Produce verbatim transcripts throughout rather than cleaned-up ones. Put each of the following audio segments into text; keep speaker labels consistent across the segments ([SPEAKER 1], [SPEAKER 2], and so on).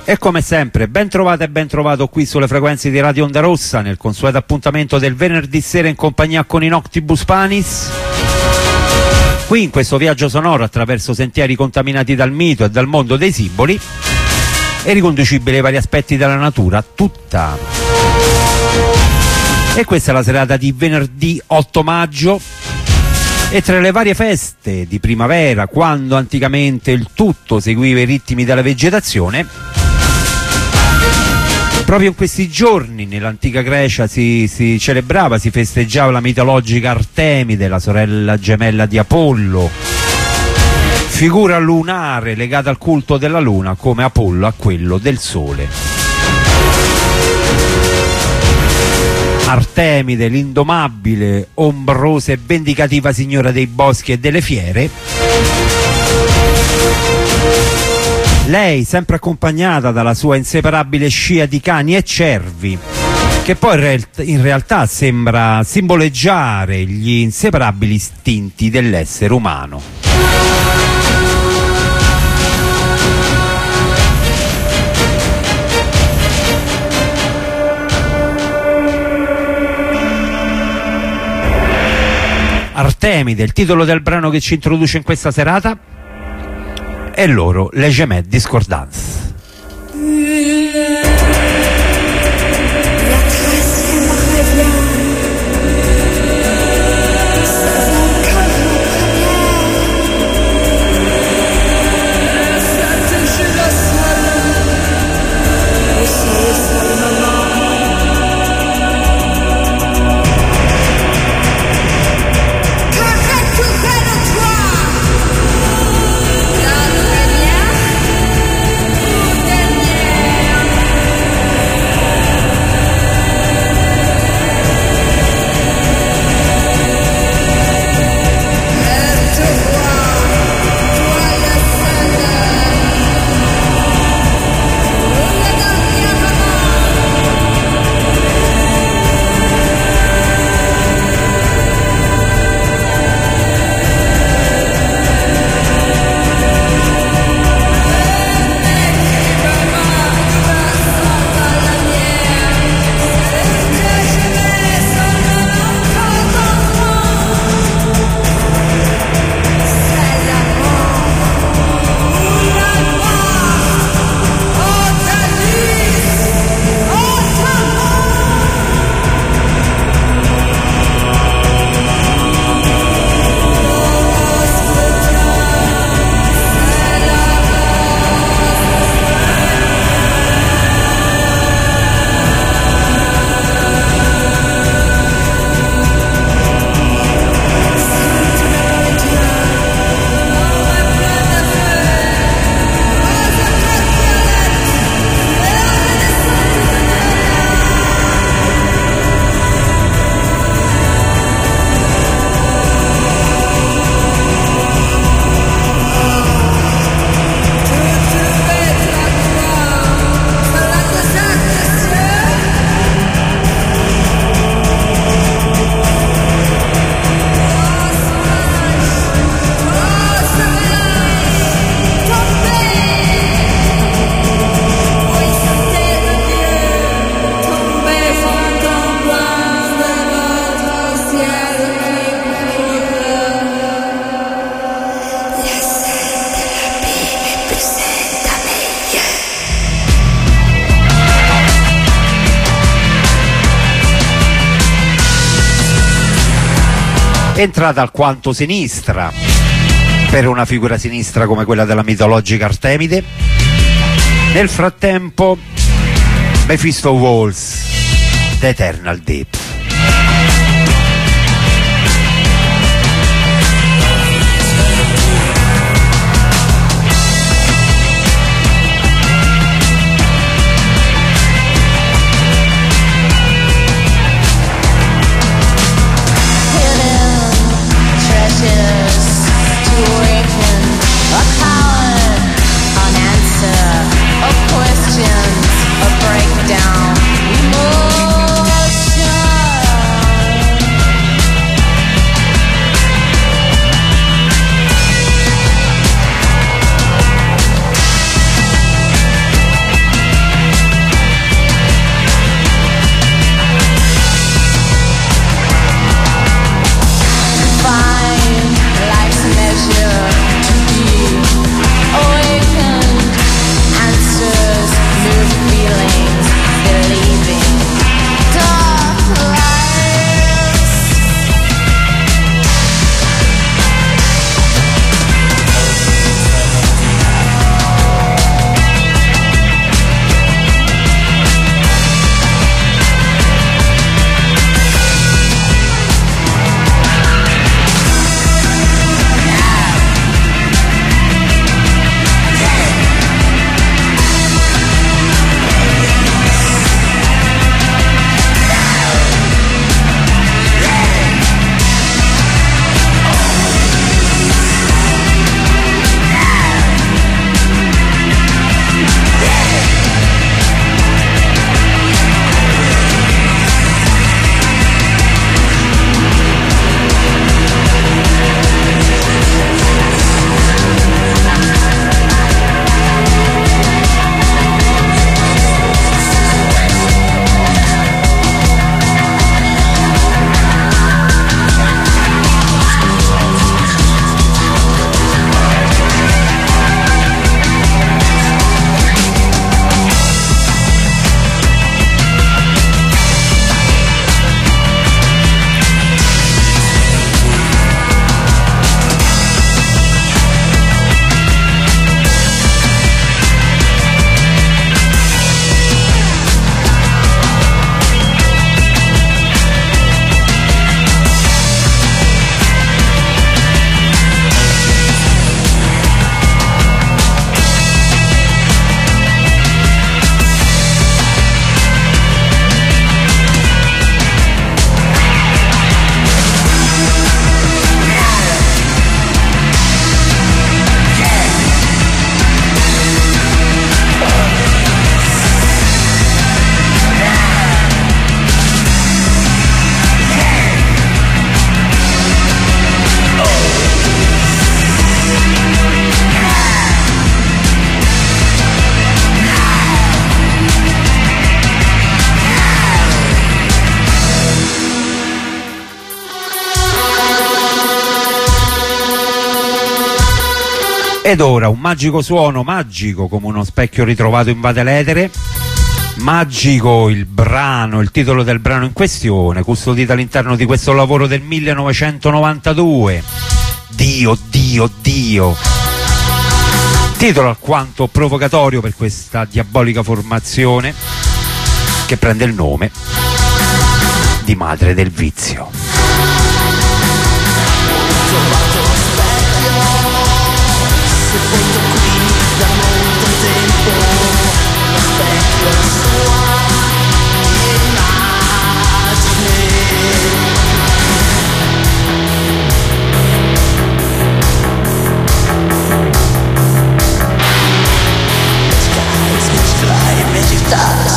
[SPEAKER 1] E come sempre, ben trovata e ben trovato qui sulle frequenze di Radio Onda Rossa, nel consueto appuntamento del venerdì sera in compagnia con i Noctibus Panis. Qui in questo viaggio sonoro attraverso sentieri contaminati dal mito e dal mondo dei simboli e riconducibili ai vari aspetti della natura tutta. E questa è la serata di venerdì otto maggio. E tra le varie feste di primavera, quando anticamente il tutto seguiva i ritmi della vegetazione, proprio in questi giorni nell'antica Grecia si, si celebrava, si festeggiava la mitologica Artemide, la sorella gemella di Apollo, figura lunare legata al culto della luna come Apollo a quello del sole. Artemide, l'indomabile, ombrosa e vendicativa signora dei boschi e delle fiere, lei sempre accompagnata dalla sua inseparabile scia di cani e cervi, che poi in realtà sembra simboleggiare gli inseparabili istinti dell'essere umano. Artemide, il titolo del brano che ci introduce in questa serata, e loro Le Gemelles Discordances. Entrata alquanto sinistra per una figura sinistra come quella della mitologica Artemide. Nel frattempo Mephisto Waltz, The Eternal Deep.
[SPEAKER 2] Questions, a breakdown, emotion.
[SPEAKER 1] Ed ora un magico suono, magico come uno specchio ritrovato invade l'etere, magico il brano, il titolo del brano in questione, custodito all'interno di questo lavoro del millenovecentonovantadue, Dio, Dio, Dio, titolo alquanto provocatorio per questa diabolica formazione che prende il nome di Madre del Vizio.
[SPEAKER 2] Sepolto qui da molto tempo, lo specchio la sua immagine. The skies which fly magic touch.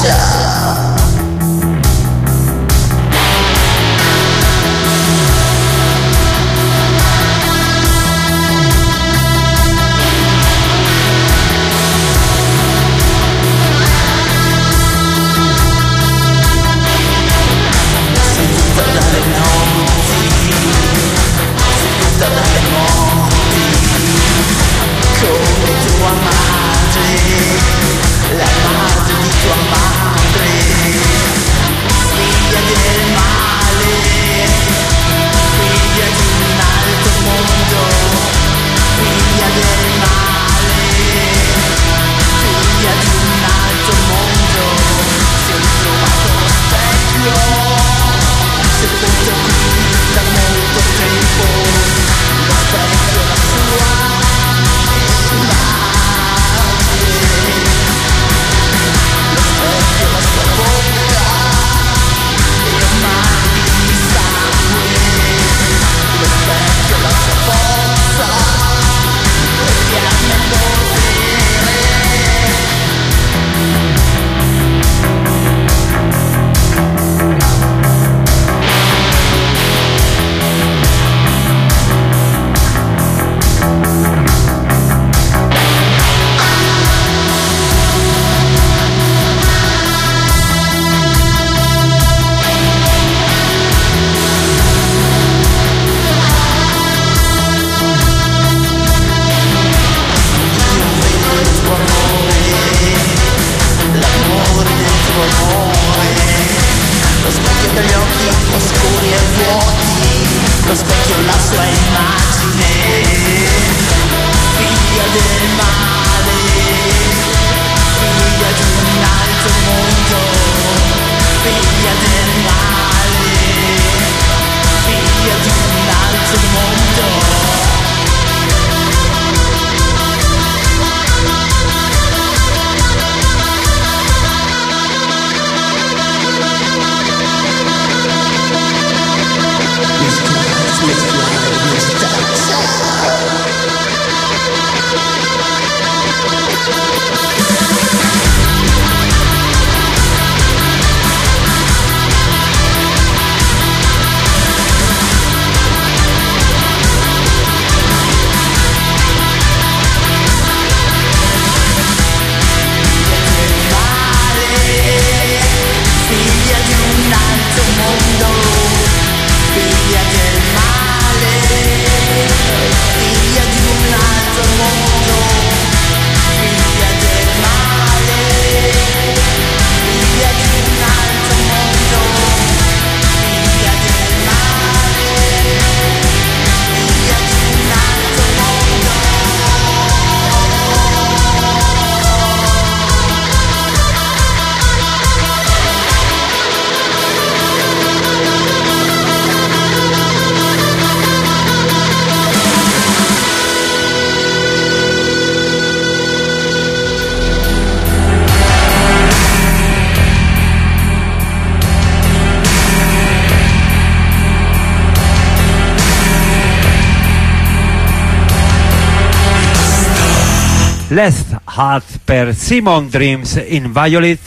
[SPEAKER 1] Last Hat per Simon Dreams in Violet,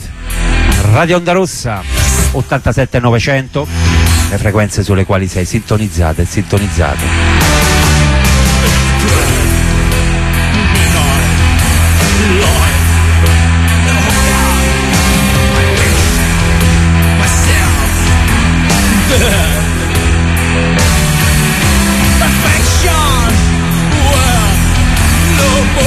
[SPEAKER 1] Radio Onda Rossa ottantasette novecento, le frequenze sulle quali sei sintonizzate e sintonizzato.
[SPEAKER 2] Perfection, well, no.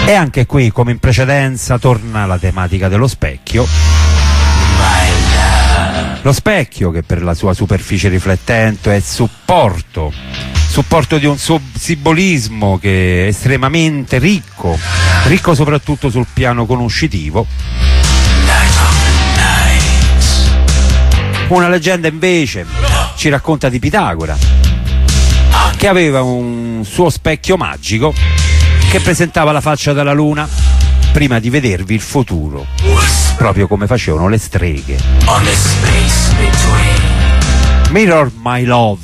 [SPEAKER 1] E anche qui, come in precedenza, torna la tematica dello specchio. Lo specchio, che per la sua superficie riflettente è supporto, supporto di un simbolismo che è estremamente ricco, ricco soprattutto sul piano conoscitivo. Una leggenda invece ci racconta di Pitagora, che aveva un suo specchio magico che presentava la faccia della luna prima di vedervi il futuro, proprio come facevano le streghe. Mirror my love,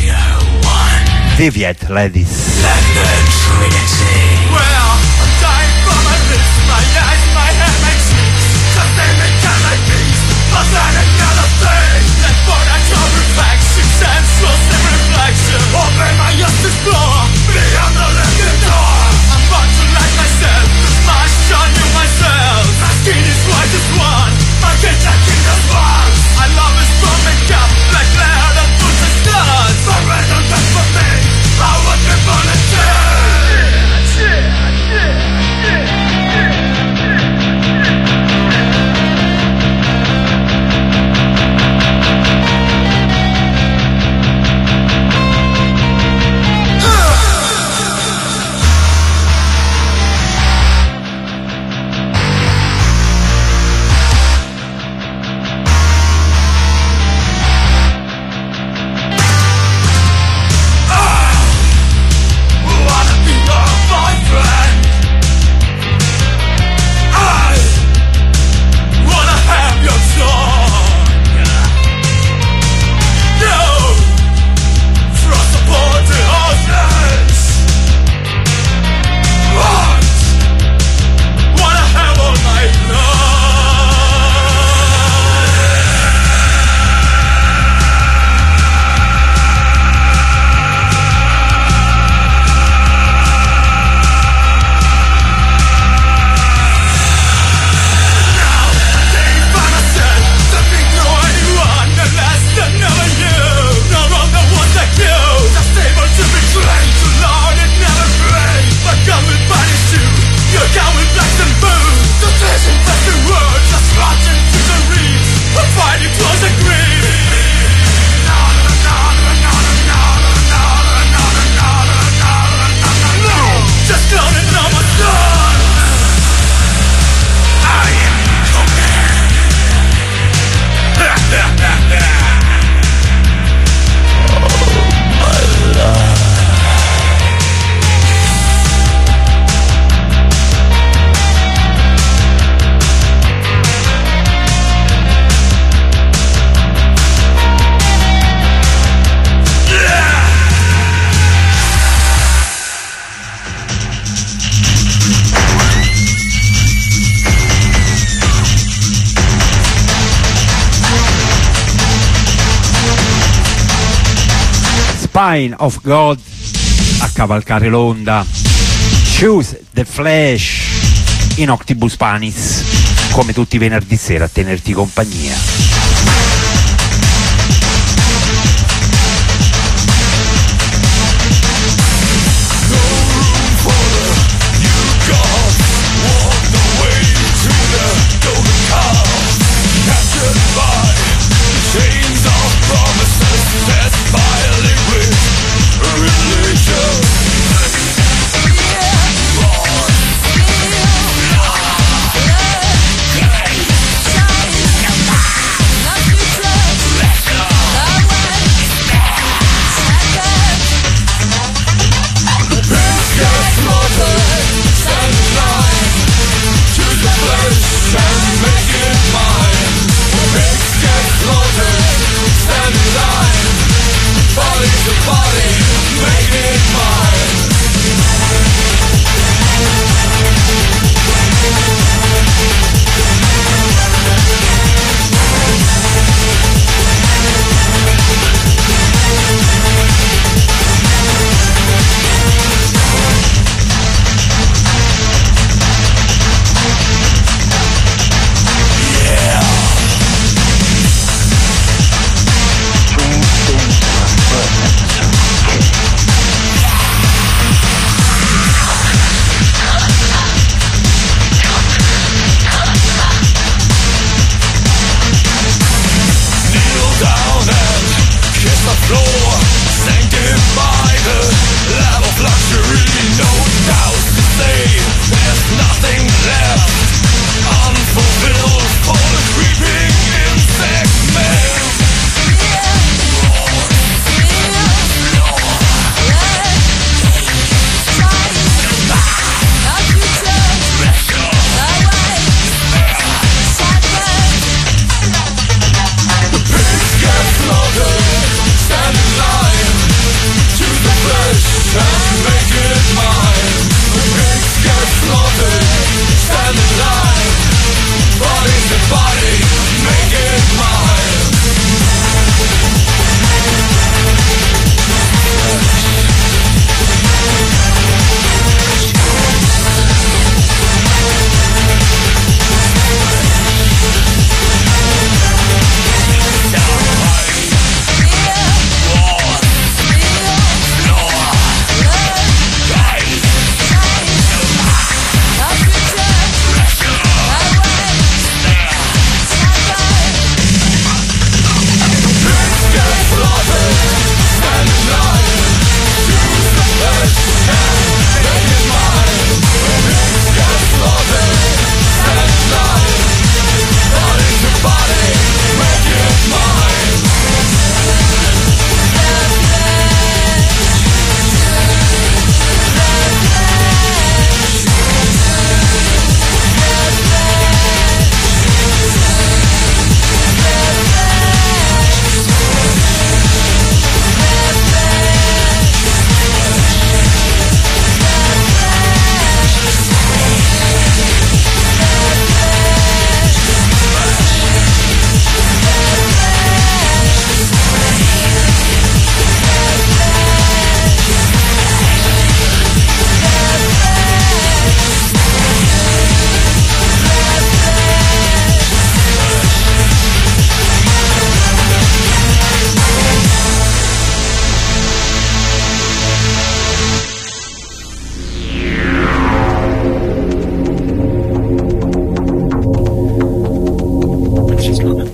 [SPEAKER 1] Viviet Ladies.
[SPEAKER 2] Open my eyes to explore beyond the left door. I'm about to light myself, my shine in myself. My skin is white as one, my kids are king of one. I love is from makeup, black cloud and put the stars. The red and black for me, I want to volunteer. Yeah, yeah, yeah, yeah, yeah.
[SPEAKER 1] Spine of God a cavalcare l'onda, Choose the Flesh in Octibus Panis, come tutti i venerdì sera a tenerti compagnia.
[SPEAKER 2] Yeah.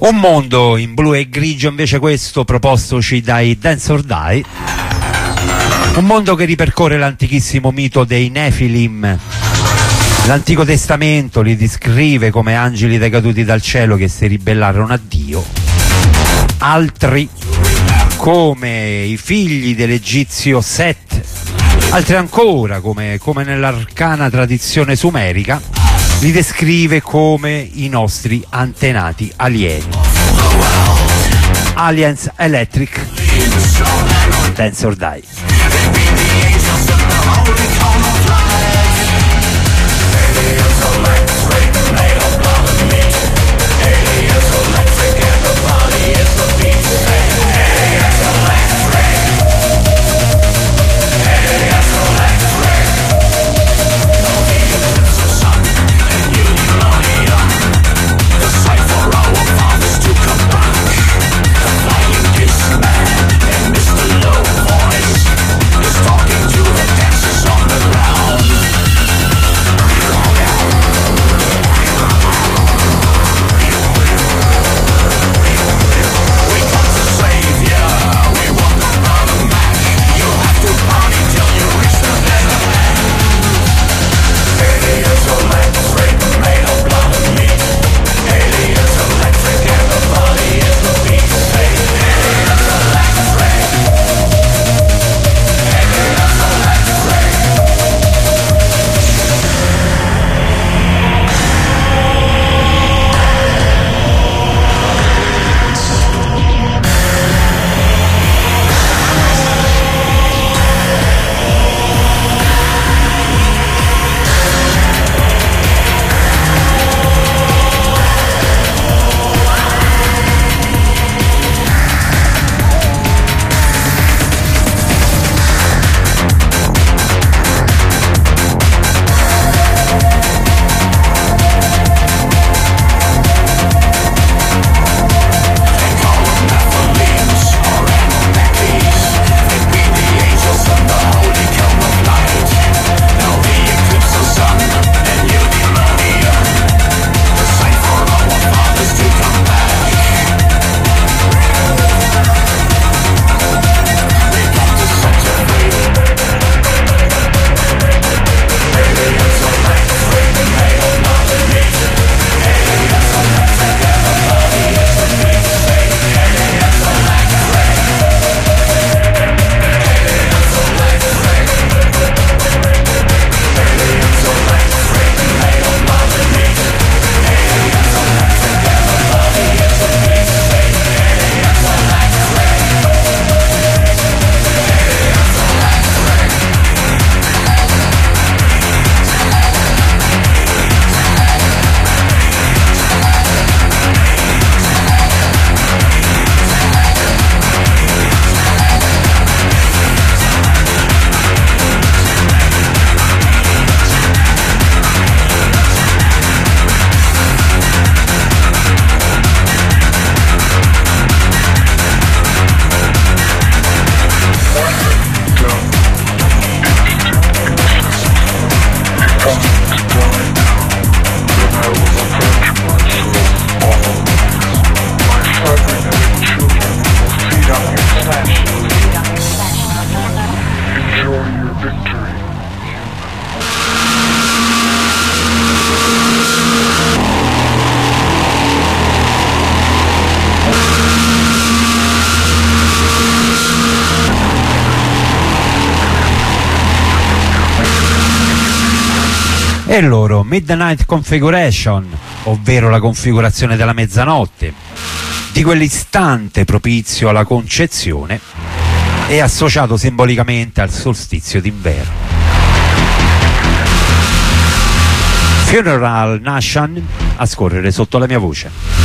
[SPEAKER 1] Un mondo in blu e grigio invece questo propostoci dai Dance or Die, un mondo che ripercorre l'antichissimo mito dei Nefilim. L'Antico Testamento li descrive come angeli decaduti dal cielo che si ribellarono a Dio, altri come i figli dell'egizio Set, altri ancora come, come nell'arcana tradizione sumerica li descrive come i nostri antenati alieni. Aliens Electric, Dance or Die. E loro Midnight Configuration, ovvero la configurazione della mezzanotte, di quell'istante propizio alla concezione e associato simbolicamente al solstizio d'inverno. Funeral Nation a scorrere sotto la mia voce.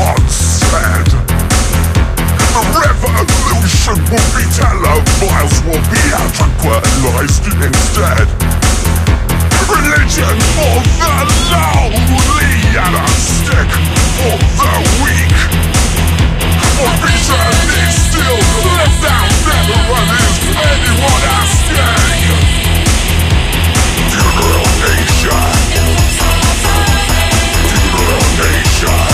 [SPEAKER 3] Will be televised
[SPEAKER 2] will be tranquilized instead. Religion for the lonely and a stick for the weak. For reason is still left out there, and is anyone asking? Funeral nation. Funeral nation.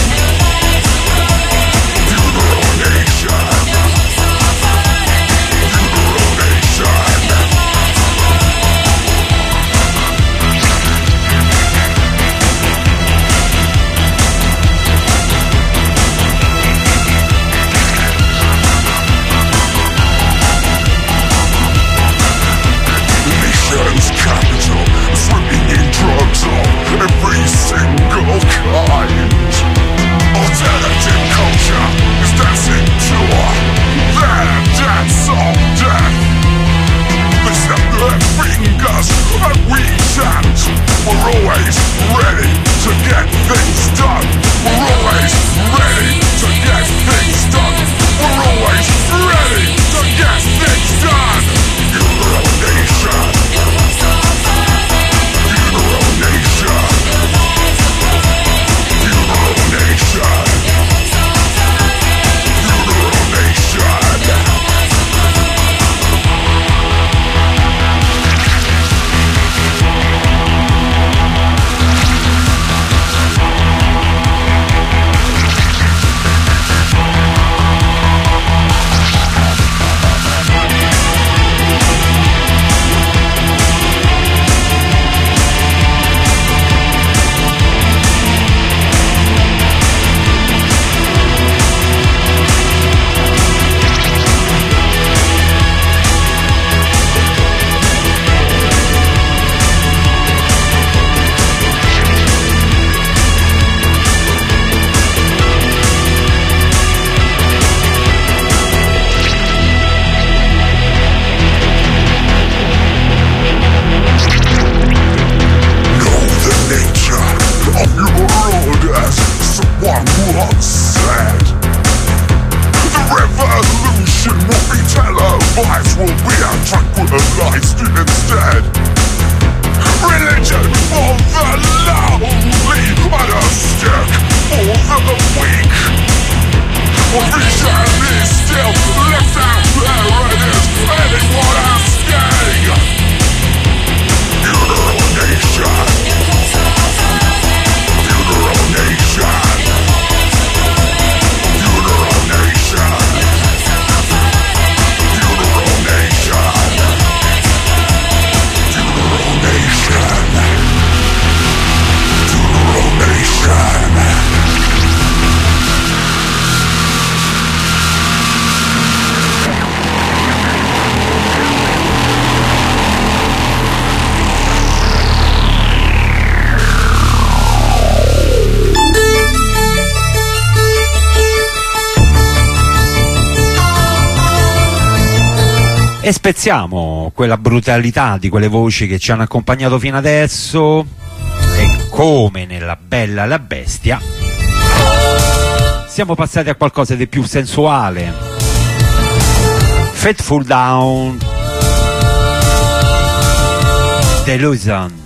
[SPEAKER 2] Funeral nation. Funeral nation. Nation's capital, swimming in drugs of every single kind. Alternative culture is dancing to their dance of death. They snap their fingers and we chant. We're always ready to get things done. We're always ready to get things done. We're always ready to get things done. Funeral nation. Funeral nation. Funeral nation. Funeral nation.
[SPEAKER 1] E spezziamo quella brutalità di quelle voci che ci hanno accompagnato fino adesso e come nella Bella e la Bestia siamo passati a qualcosa di più sensuale. Fateful Down, Delusion.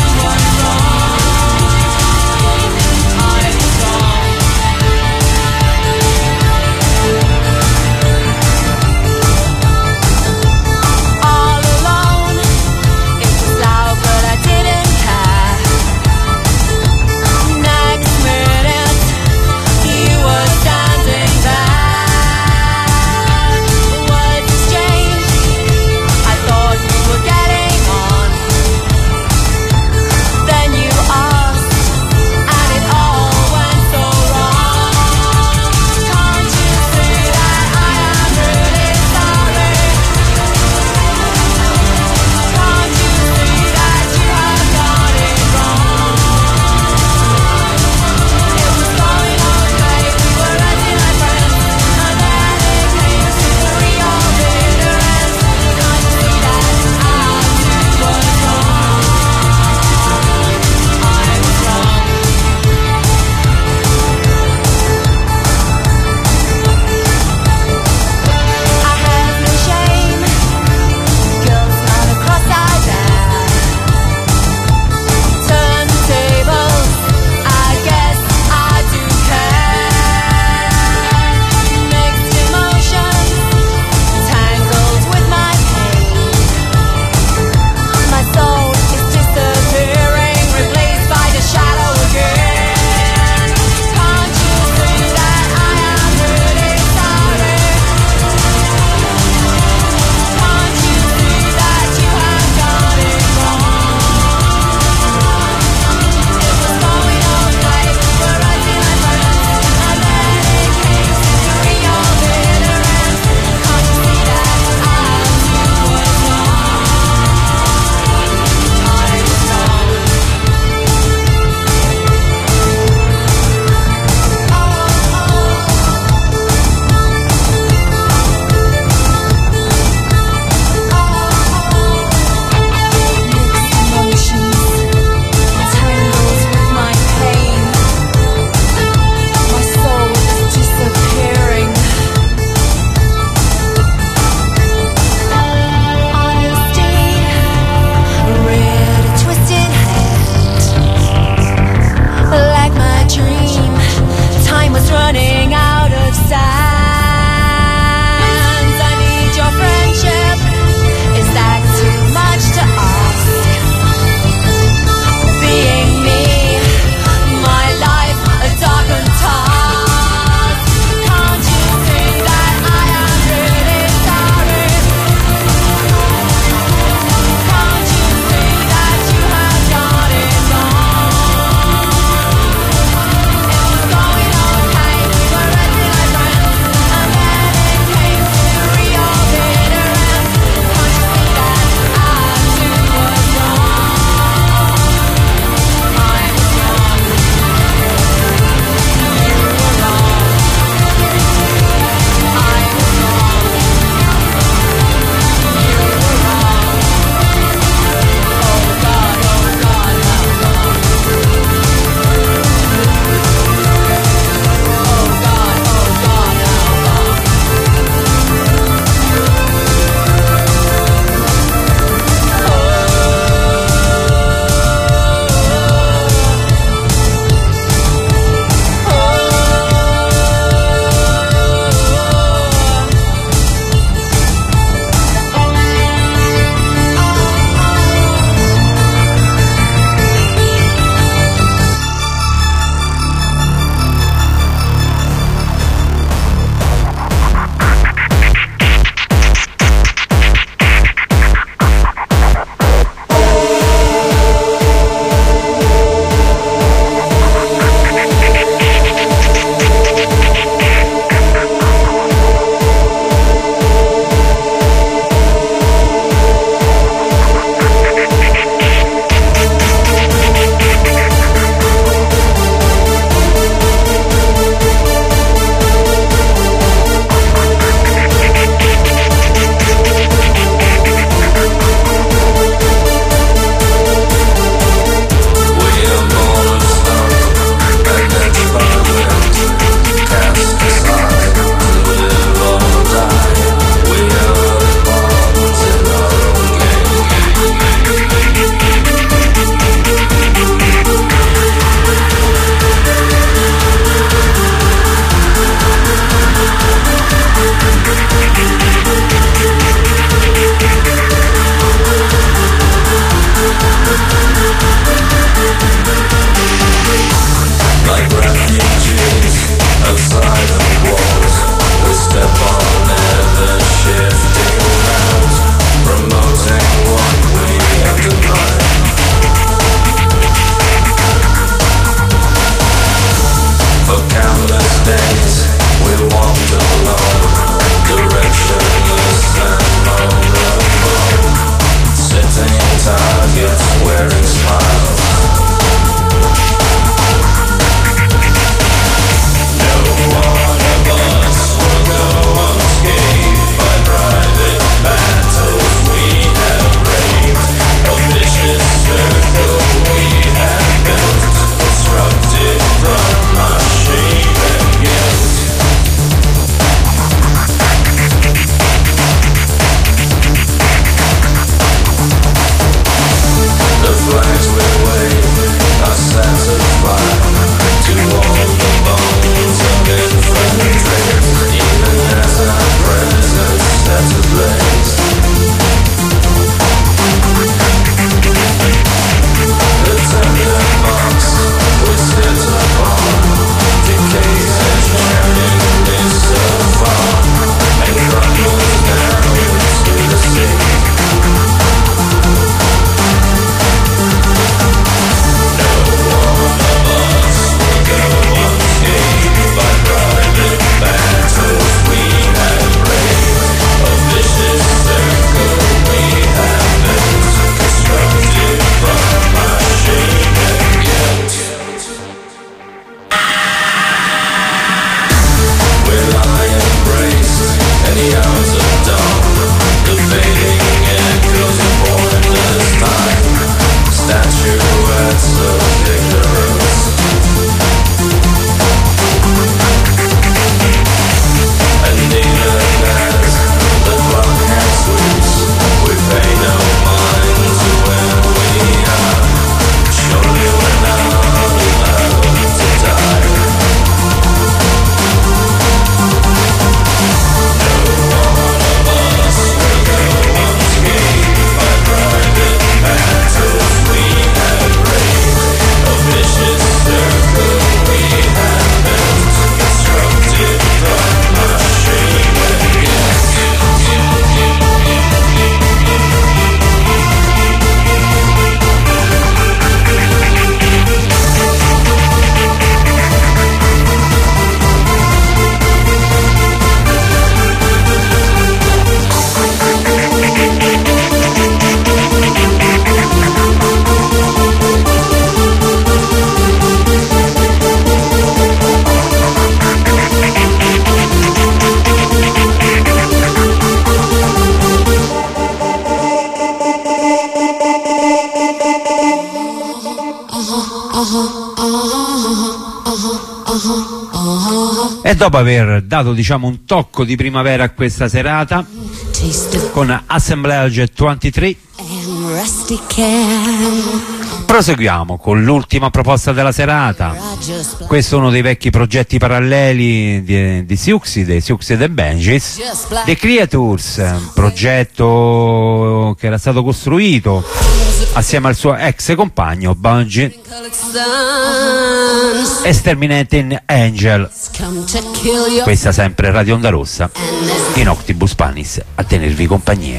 [SPEAKER 3] I
[SPEAKER 1] E dopo aver dato, diciamo, un tocco di primavera a questa serata con Assemblage ventitré, proseguiamo con l'ultima proposta della serata. Questo è uno dei vecchi progetti paralleli di, di Siouxsie, dei Siouxsie and the Banshees, The Creatures, un progetto che era stato costruito assieme al suo ex compagno Bungie, Exterminating Angel. Questa sempre Radio Onda Rossa, in Octibus Panis a tenervi compagnia.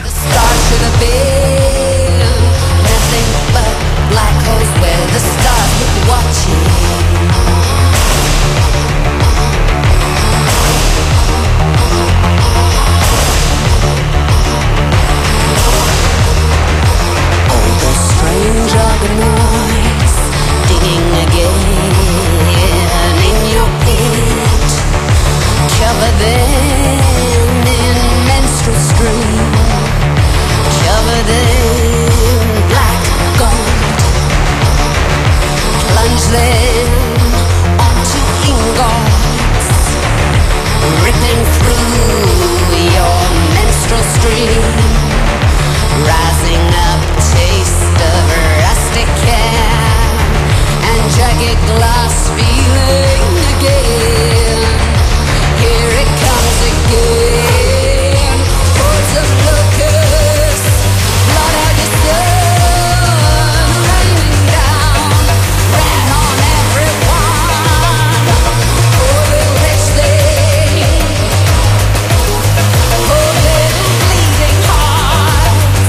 [SPEAKER 3] Cover them in menstrual stream, cover them in black gold, plunge them onto ingots, ripping through your menstrual stream, rising up, taste of rustic can and jagged glass feeling again. Here it comes again. Hordes of locusts, blood of the sun, raining down, ran on everyone. Poor little rich thing, poor little bleeding heart,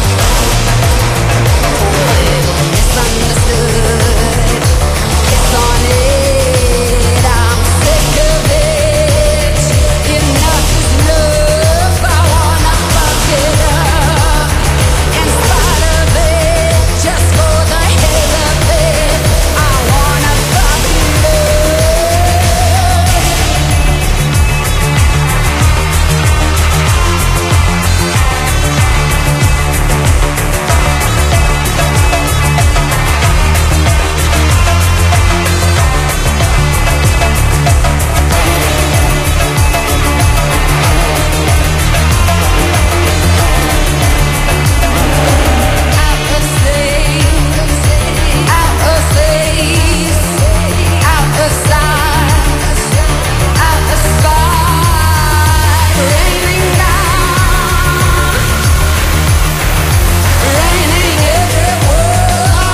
[SPEAKER 3] poor little misunderstood. Kiss on it, I'm sick of it. Enough is enough, I wanna fuck it up. In spite of it, just for the hell of it, I wanna fuck it up. Out of space, out of space, out of sight, out of sight, raining down, raining everywhere.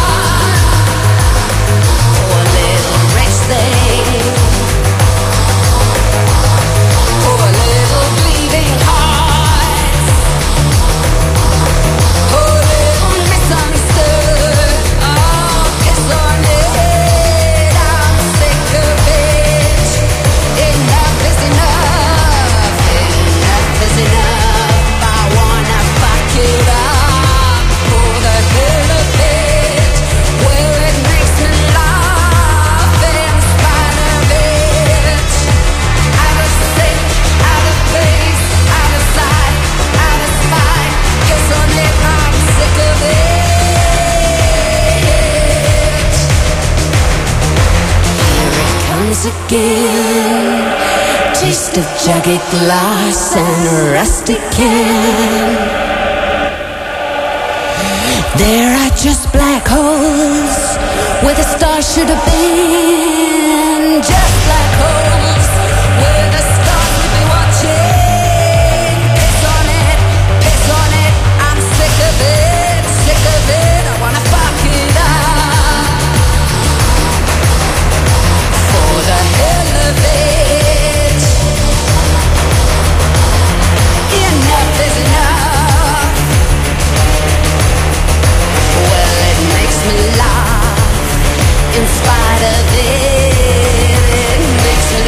[SPEAKER 3] Poor little rich thing, poor little bleeding heart, poor little misunderstood. Oh, piss on it, I'm sick of it. Enough is enough, enough is enough. I wanna fuck it up for the hell of it. Well, it makes me laugh in spite of it. Out of sight, out of place, out of sight, out of spite. Piss on it, I'm sick of it. Here it comes again. Taste of jagged glass and rusty can. There are just black holes where the stars should have been. Just black holes where the stars could be watching. Piss on it, piss on it, I'm sick of it, sick of it. I wanna fuck it up for the hell of it. Enough is enough. Well, it makes me laugh in spite of it. It makes me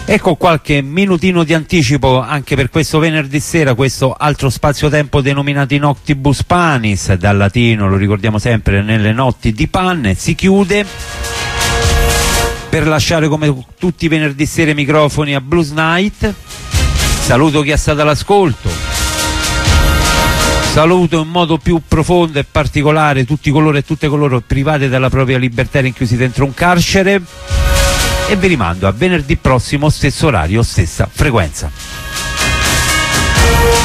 [SPEAKER 1] E con qualche minutino di anticipo anche per questo venerdì sera, questo altro spazio-tempo denominato Noctibus Panis, dal latino, lo ricordiamo sempre, nelle notti di panne, si chiude per lasciare come tutti i venerdì sera i microfoni a Blues Night. Saluto chi è stato all'ascolto, saluto in modo più profondo e particolare tutti coloro e tutte coloro privati della propria libertà, rinchiusi dentro un carcere, e vi rimando a venerdì prossimo, stesso orario, stessa frequenza.